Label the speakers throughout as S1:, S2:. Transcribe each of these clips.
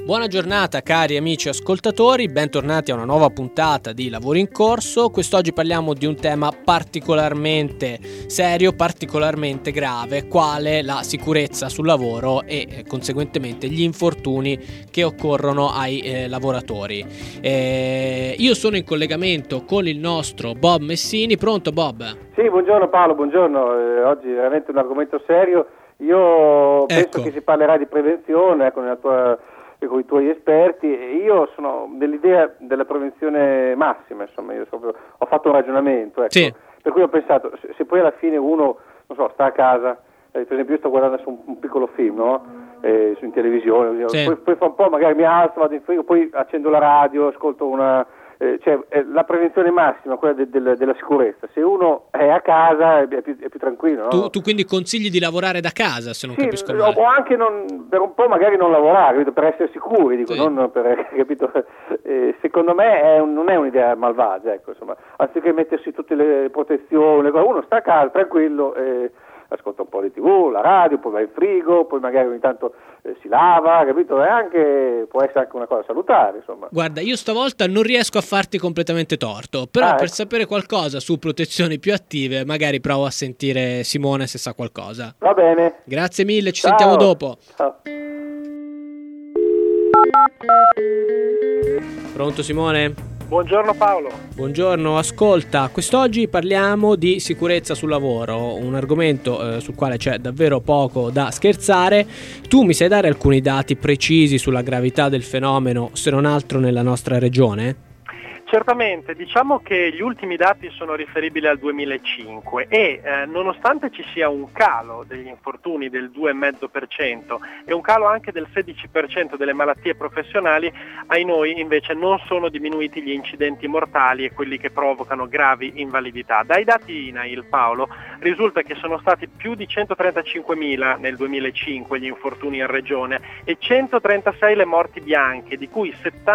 S1: Buona giornata cari amici ascoltatori, bentornati a una nuova puntata di Lavori in Corso. Quest'oggi parliamo di un tema particolarmente serio, particolarmente grave, quale la sicurezza sul lavoro e conseguentemente gli infortuni che occorrono ai lavoratori. Io sono in collegamento con il nostro Bob Messini. Pronto Bob?
S2: Sì, buongiorno Paolo, buongiorno. Oggi è veramente un argomento serio. Io penso che si parlerà di prevenzione con i tuoi esperti. Io sono dell'idea della prevenzione massima, insomma, ho fatto un ragionamento, ecco.
S1: Sì.
S2: Per cui ho pensato, se poi alla fine uno, non so, sta a casa, per esempio io sto guardando adesso un piccolo film, no? In televisione,
S1: sì.
S2: poi fa un po', magari mi alzo, vado in frigo, poi accendo la radio, ascolto la prevenzione massima, quella della sicurezza. Se uno è a casa è più tranquillo, no?
S1: Tu quindi consigli di lavorare da casa, se non capisco male.
S2: O anche per un po' magari non lavorare, capito? Per essere sicuri, dico,
S1: sì.
S2: Non per, capito? Secondo me non è un'idea malvagia, ecco, insomma, anziché mettersi tutte le protezioni, uno sta a casa tranquillo, ascolta un po' di TV, la radio, poi va in frigo, poi magari ogni tanto si lava, capito? Può essere anche una cosa salutare, insomma.
S1: Guarda, io stavolta non riesco a farti completamente torto, però per sapere qualcosa su protezioni più attive, magari provo a sentire Simone se sa qualcosa.
S2: Va bene.
S1: Grazie mille, ci sentiamo dopo.
S2: Ciao.
S1: Pronto Simone?
S3: Buongiorno Paolo.
S1: Buongiorno, ascolta, quest'oggi parliamo di sicurezza sul lavoro, un argomento sul quale c'è davvero poco da scherzare. Tu mi sai dare alcuni dati precisi sulla gravità del fenomeno, se non altro nella nostra regione?
S3: Certamente, diciamo che gli ultimi dati sono riferibili al 2005 e nonostante ci sia un calo degli infortuni del 2,5% e un calo anche del 16% delle malattie professionali, ai noi invece non sono diminuiti gli incidenti mortali e quelli che provocano gravi invalidità. Dai dati INAIL, Paolo, risulta che sono stati più di 135.000 nel 2005 gli infortuni in regione e 136 le morti bianche, di cui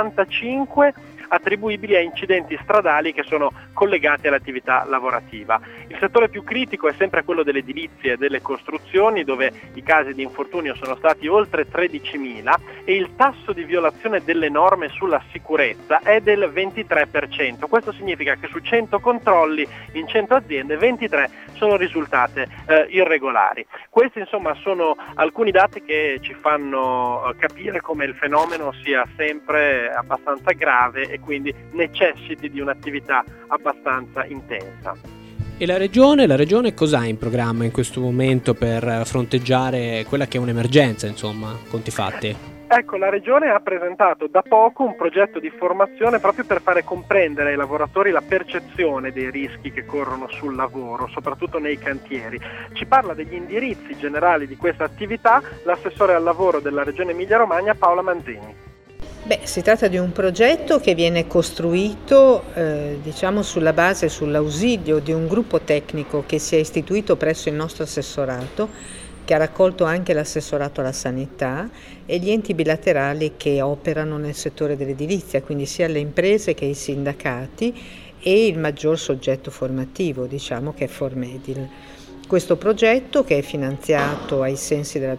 S3: 75 attribuibili a incidenti stradali che sono collegati all'attività lavorativa. Il settore più critico è sempre quello delle edilizie e delle costruzioni, dove i casi di infortunio sono stati oltre 13.000 e il tasso di violazione delle norme sulla sicurezza è del 23%. Questo significa che su 100 controlli in 100 aziende 23 sono risultate irregolari. Questi insomma sono alcuni dati che ci fanno capire come il fenomeno sia sempre abbastanza grave e quindi necessiti di un'attività abbastanza intensa.
S1: E la regione cos'ha in programma in questo momento per fronteggiare quella che è un'emergenza, insomma, conti fatti?
S3: Ecco, la Regione ha presentato da poco un progetto di formazione proprio per fare comprendere ai lavoratori la percezione dei rischi che corrono sul lavoro, soprattutto nei cantieri. Ci parla degli indirizzi generali di questa attività l'assessore al lavoro della Regione Emilia-Romagna Paola Manzini.
S4: Si tratta di un progetto che viene costruito sulla base, sull'ausilio di un gruppo tecnico che si è istituito presso il nostro assessorato, che ha raccolto anche l'assessorato alla sanità e gli enti bilaterali che operano nel settore dell'edilizia, quindi sia le imprese che i sindacati e il maggior soggetto formativo, che è Formedil. Questo progetto, che è finanziato ai sensi della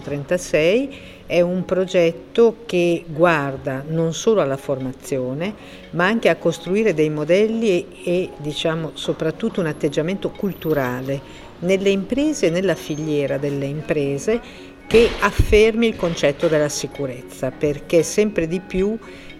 S4: 236, è un progetto che guarda non solo alla formazione, ma anche a costruire dei modelli e soprattutto un atteggiamento culturale nelle imprese e nella filiera delle imprese che affermi il concetto della sicurezza, perché sempre di più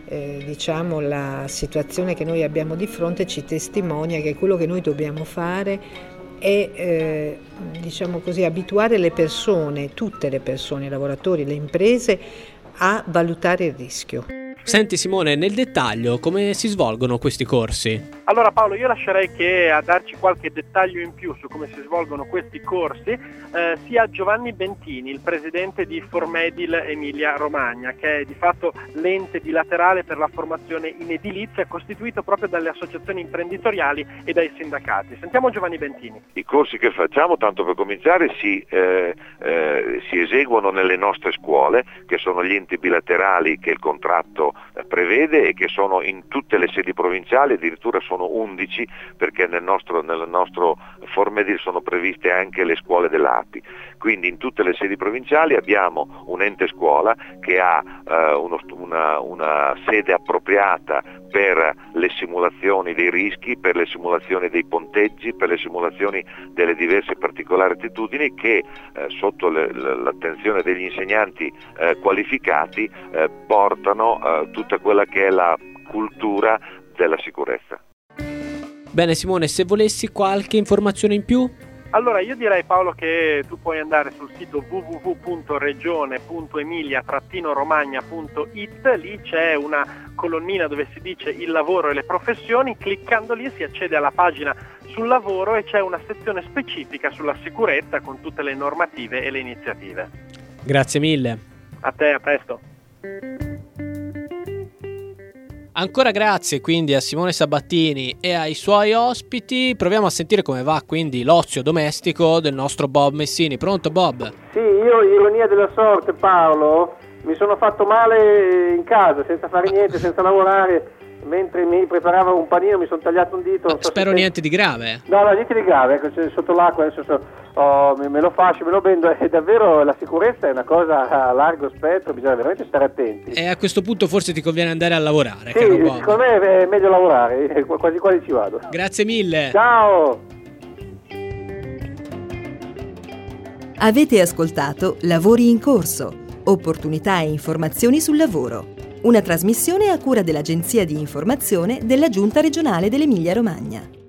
S4: la situazione che noi abbiamo di fronte ci testimonia che quello che noi dobbiamo fare è abituare le persone, tutte le persone, i lavoratori, le imprese a valutare il rischio.
S1: Senti Simone, nel dettaglio come si svolgono questi corsi?
S3: Allora Paolo, io lascerei che a darci qualche dettaglio in più su come si svolgono questi corsi sia Giovanni Bentini, il presidente di Formedil Emilia Romagna, che è di fatto l'ente bilaterale per la formazione in edilizia, costituito proprio dalle associazioni imprenditoriali e dai sindacati. Sentiamo Giovanni Bentini.
S5: I corsi che facciamo, tanto per cominciare, si eseguono nelle nostre scuole, che sono gli enti bilaterali che il contratto prevede e che sono in tutte le sedi provinciali, addirittura sono 11, perché nel nostro Formedil sono previste anche le scuole dell'API. Quindi in tutte le sedi provinciali abbiamo un ente scuola che ha una sede appropriata per le simulazioni dei rischi, per le simulazioni dei ponteggi, per le simulazioni delle diverse particolari attitudini che sotto l'attenzione degli insegnanti qualificati portano tutta quella che è la cultura della sicurezza.
S1: Bene Simone, se volessi qualche informazione in più?
S3: Allora io direi, Paolo, che tu puoi andare sul sito www.regione.emilia-romagna.it, lì c'è una colonnina dove si dice il lavoro e le professioni, cliccando lì si accede alla pagina sul lavoro e c'è una sezione specifica sulla sicurezza con tutte le normative e le iniziative.
S1: Grazie mille.
S3: A te, a presto.
S1: Ancora grazie quindi a Simone Sabattini e ai suoi ospiti. Proviamo a sentire come va quindi l'ozio domestico del nostro Bob Messini. Pronto Bob?
S2: Sì, io, ironia della sorte, Paolo, mi sono fatto male in casa senza fare niente, senza lavorare. Mentre mi preparavo un panino mi sono tagliato un dito.
S1: Spero niente di grave.
S2: No, niente di grave, ecco, sotto l'acqua adesso me lo fascio, me lo bendo, e davvero la sicurezza è una cosa a largo spettro, bisogna veramente stare attenti.
S1: E a questo punto forse ti conviene andare a lavorare,
S2: sì,
S1: caro Bob.
S2: Secondo me è meglio lavorare, quasi quasi ci vado.
S1: Grazie mille.
S2: Ciao.
S6: Avete ascoltato Lavori in corso, opportunità e informazioni sul lavoro. Una trasmissione a cura dell'Agenzia di Informazione della Giunta regionale dell'Emilia-Romagna.